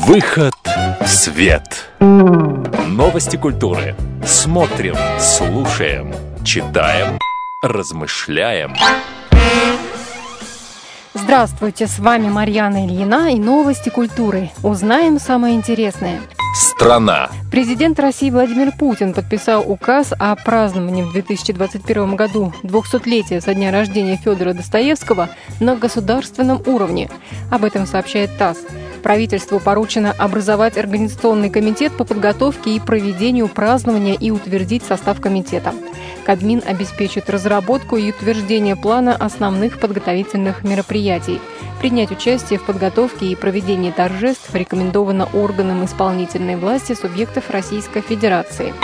Выход в свет. Новости культуры. Смотрим, слушаем, читаем, размышляем. Здравствуйте, с вами Марьяна Ильина и новости культуры. Узнаем самое интересное. Страна. Президент России Владимир Путин подписал указ о праздновании в 2021 году 200-летия со дня рождения Федора Достоевского на государственном уровне. Об этом сообщает ТАСС. Правительству поручено образовать организационный комитет по подготовке и проведению празднования и утвердить состав комитета. Кабмин обеспечит разработку и утверждение плана основных подготовительных мероприятий. Принять участие в подготовке и проведении торжеств рекомендовано органам исполнительной власти субъектов Российской Федерации.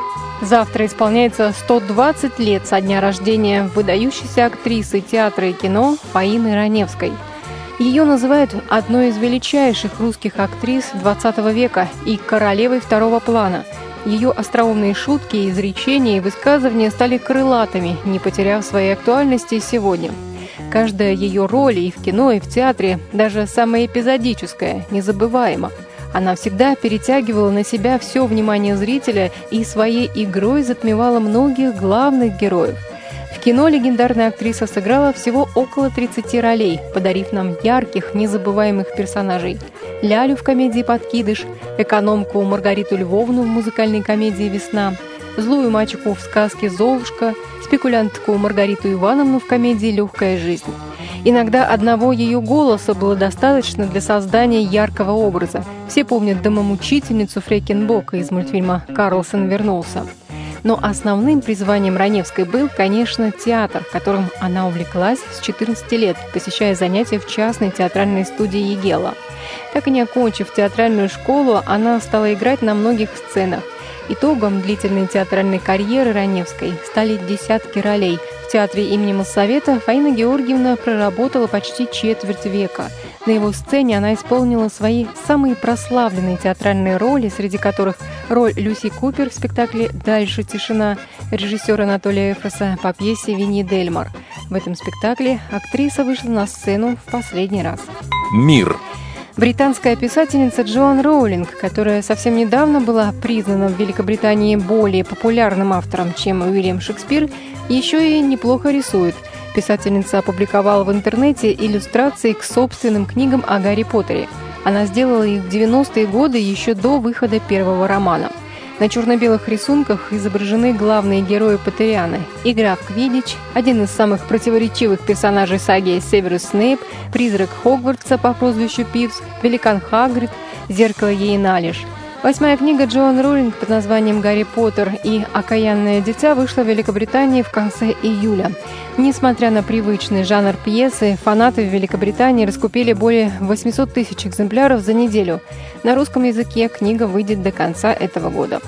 Завтра исполняется 120 лет со дня рождения выдающейся актрисы театра и кино Фаины Раневской. Ее называют одной из величайших русских актрис XX века и королевой второго плана. Ее остроумные шутки, изречения и высказывания стали крылатыми, не потеряв своей актуальности и сегодня. Каждая ее роль и в кино, и в театре, даже самая эпизодическая, незабываема. Она всегда перетягивала на себя все внимание зрителя и своей игрой затмевала многих главных героев. В кино легендарная актриса сыграла всего около 30 ролей, подарив нам ярких, незабываемых персонажей. Лялю в комедии «Подкидыш», экономку Маргариту Львовну в музыкальной комедии «Весна», злую мачеху в сказке «Золушка», спекулянтку Маргариту Ивановну в комедии «Легкая жизнь». Иногда одного ее голоса было достаточно для создания яркого образа. Все помнят домомучительницу Фрекенбока из мультфильма «Карлсон вернулся». Но основным призванием Раневской был, конечно, театр, которым она увлеклась с 14 лет, посещая занятия в частной театральной студии Егела. Так и не окончив театральную школу, она стала играть на многих сценах. Итогом длительной театральной карьеры Раневской стали десятки ролей. В театре имени Моссовета Фаина Георгиевна проработала почти четверть века. На его сцене она исполнила свои самые прославленные театральные роли, среди которых роль Люси Купер в спектакле «Дальше тишина» режиссера Анатолия Эфроса по пьесе «Винни Дельмар». В этом спектакле актриса вышла на сцену в последний раз. Мир. Британская писательница Джоан Роулинг, которая совсем недавно была признана в Великобритании более популярным автором, чем Уильям Шекспир, еще и неплохо рисует. Писательница опубликовала в интернете иллюстрации к собственным книгам о Гарри Поттере. Она сделала их в 90-е годы, еще до выхода первого романа. На черно-белых рисунках изображены главные герои Поттерианы. Игра в квиддич, один из самых противоречивых персонажей саги Северус Снейп, призрак Хогвартса по прозвищу Пивз, великан Хагрид, зеркало Ейналиш. 8-я книга Джоан Роулинг под названием «Гарри Поттер и окаянное дитя» вышла в Великобритании в конце июля. Несмотря на привычный жанр пьесы, фанаты в Великобритании раскупили более 800 тысяч экземпляров за неделю. На русском языке книга выйдет до конца этого года.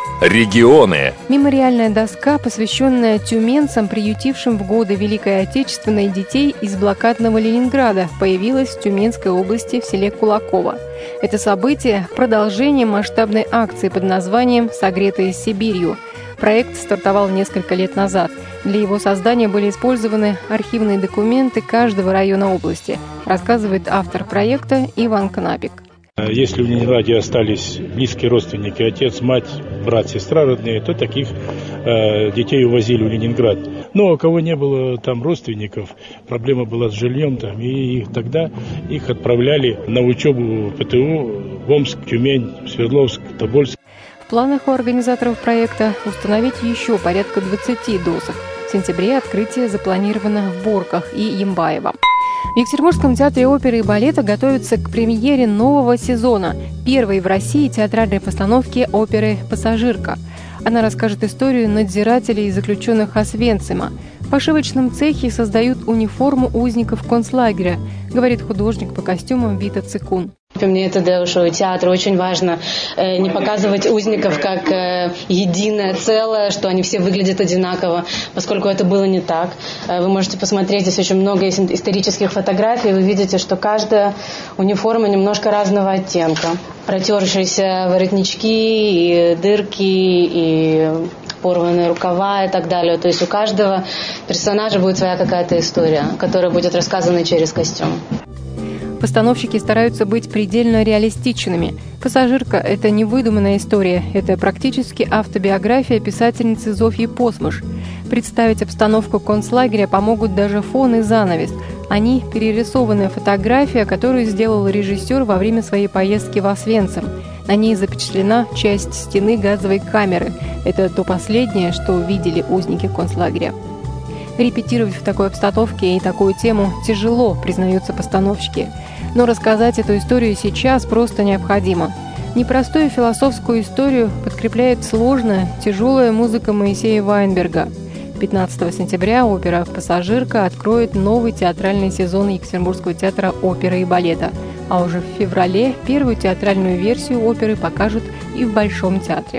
Регионы. Мемориальная доска, посвященная тюменцам, приютившим в годы Великой Отечественной детей из блокадного Ленинграда, появилась в Тюменской области в селе Кулаково. Это событие – продолжение масштабной акции под названием «Согретые Сибирью». Проект стартовал несколько лет назад. Для его создания были использованы архивные документы каждого района области, рассказывает автор проекта Иван Кнапик. Если в Ленинграде остались близкие родственники, отец, мать, брат, сестра родные, то таких детей увозили в Ленинград. Но у кого не было там родственников, проблема была с жильем там, и тогда их отправляли на учебу в ПТУ в Омск, Тюмень, Свердловск, Тобольск. В планах у организаторов проекта установить еще порядка 20 досок. В сентябре открытие запланировано в Борках и Ямбаево. В Екатеринбургском театре оперы и балета готовятся к премьере нового сезона, первой в России театральной постановки оперы «Пассажирка». Она расскажет историю надзирателей и заключенных Освенцима. В пошивочном цехе создают униформу узников концлагеря, говорит художник по костюмам Вита Цикун. Мне это для шоу театра очень важно не показывать узников как единое целое, что они все выглядят одинаково, поскольку это было не так. Вы можете посмотреть, здесь очень много есть исторических фотографий, вы видите, что каждая униформа немножко разного оттенка. Протершиеся воротнички, и дырки, и порванные рукава и так далее. То есть у каждого персонажа будет своя какая-то история, которая будет рассказана через костюм. Постановщики стараются быть предельно реалистичными. «Пассажирка» — это не выдуманная история, это практически автобиография писательницы Зофьи Посмыш. Представить обстановку концлагеря помогут даже фон и занавес. Они — перерисованная фотография, которую сделал режиссер во время своей поездки в Освенцим. На ней запечатлена часть стены газовой камеры. Это то последнее, что видели узники концлагеря. Репетировать в такой обстановке и такую тему тяжело, признаются постановщики. Но рассказать эту историю сейчас просто необходимо. Непростую философскую историю подкрепляет сложная, тяжелая музыка Моисея Вайнберга. 15 сентября опера «Пассажирка» откроет новый театральный сезон Екатеринбургского театра оперы и балета. А уже в феврале первую театральную версию оперы покажут и в Большом театре.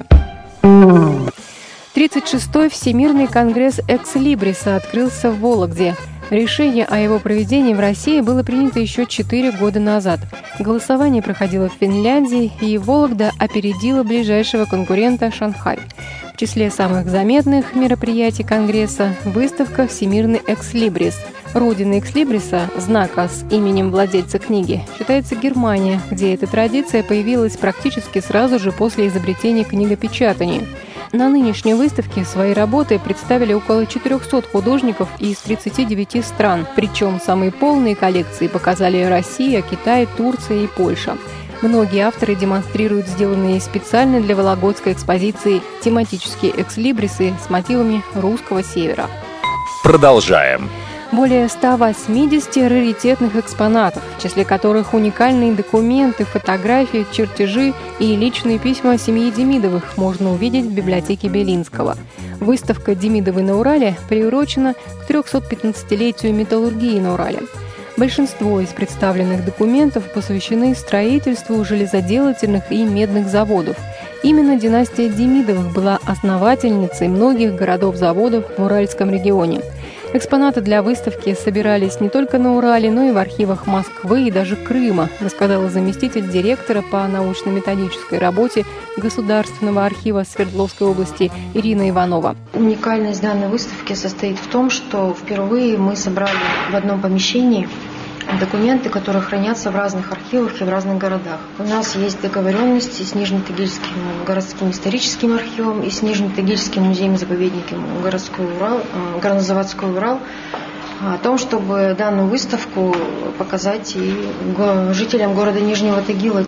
36-й Всемирный конгресс экслибриса открылся в Вологде. Решение о его проведении в России было принято еще 4 года назад. Голосование проходило в Финляндии, и Вологда опередила ближайшего конкурента Шанхай. В числе самых заметных мероприятий Конгресса – выставка «Всемирный экслибрис». Родиной экслибриса, знака с именем владельца книги, считается Германия, где эта традиция появилась практически сразу же после изобретения книгопечатания. На нынешней выставке свои работы представили около 400 художников из 39 стран, причем самые полные коллекции показали Россия, Китай, Турция и Польша. Многие авторы демонстрируют сделанные специально для Вологодской экспозиции тематические экслибрисы с мотивами русского севера. Продолжаем. Более 180 раритетных экспонатов, в числе которых уникальные документы, фотографии, чертежи и личные письма семьи Демидовых можно увидеть в библиотеке Белинского. Выставка «Демидовы на Урале» приурочена к 315-летию металлургии на Урале. Большинство из представленных документов посвящены строительству железоделательных и медных заводов. Именно династия Демидовых была основательницей многих городов-заводов в Уральском регионе. Экспонаты для выставки собирались не только на Урале, но и в архивах Москвы и даже Крыма, рассказала заместитель директора по научно-методической работе Государственного архива Свердловской области Ирина Иванова. Уникальность данной выставки состоит в том, что впервые мы собрали в одном помещении документы, которые хранятся в разных архивах и в разных городах. У нас есть договоренности с Нижнетагильским городским историческим архивом и с Нижнетагильским музеем-заповедником Горнозаводской Урал о том, чтобы данную выставку показать и жителям города Нижнего Тагила.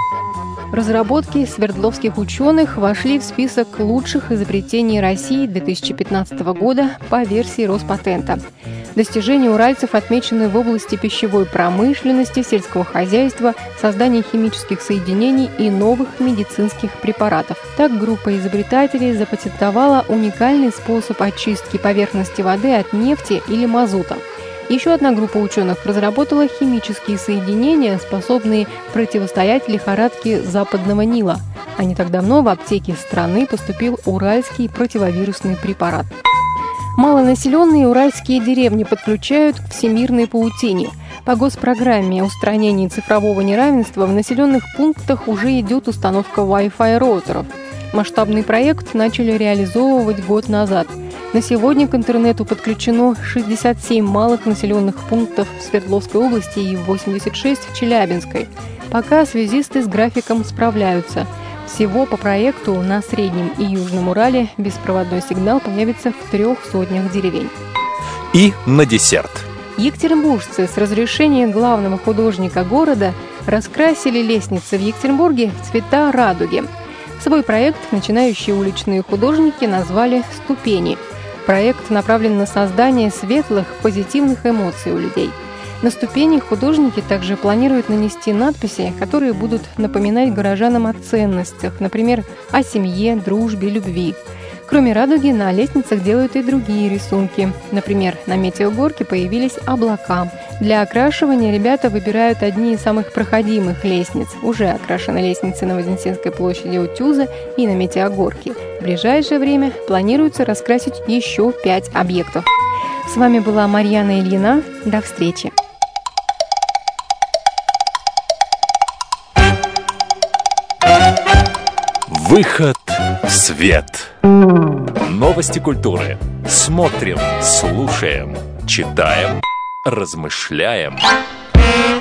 Разработки свердловских ученых вошли в список лучших изобретений России 2015 года по версии Роспатента. Достижения уральцев отмечены в области пищевой промышленности, сельского хозяйства, создания химических соединений и новых медицинских препаратов. Так, группа изобретателей запатентовала уникальный способ очистки поверхности воды от нефти или мазута. Еще одна группа ученых разработала химические соединения, способные противостоять лихорадке Западного Нила. А не так давно в аптеки страны поступил уральский противовирусный препарат. Малонаселенные уральские деревни подключают к всемирной паутине. По госпрограмме устранения цифрового неравенства в населенных пунктах уже идет установка Wi-Fi роутеров. Масштабный проект начали реализовывать год назад. На сегодня к интернету подключено 67 малых населенных пунктов в Свердловской области и 86 в Челябинской. Пока связисты с графиком справляются. Всего по проекту на Среднем и Южном Урале беспроводной сигнал появится в 300 деревень. И на десерт. Екатеринбуржцы с разрешения главного художника города раскрасили лестницы в Екатеринбурге в цвета радуги. Свой проект начинающие уличные художники назвали «Ступени». Проект направлен на создание светлых, позитивных эмоций у людей. На ступени художники также планируют нанести надписи, которые будут напоминать горожанам о ценностях, например, о семье, дружбе, любви. Кроме радуги, на лестницах делают и другие рисунки. Например, на метеогорке появились облака. Для окрашивания ребята выбирают одни из самых проходимых лестниц. Уже окрашены лестницы на Вознесенской площади у Тюза и на метеогорке. В ближайшее время планируется раскрасить еще 5 объектов. С вами была Марьяна Ильина. До встречи. Выход в свет. Новости культуры. Смотрим, слушаем, читаем, размышляем.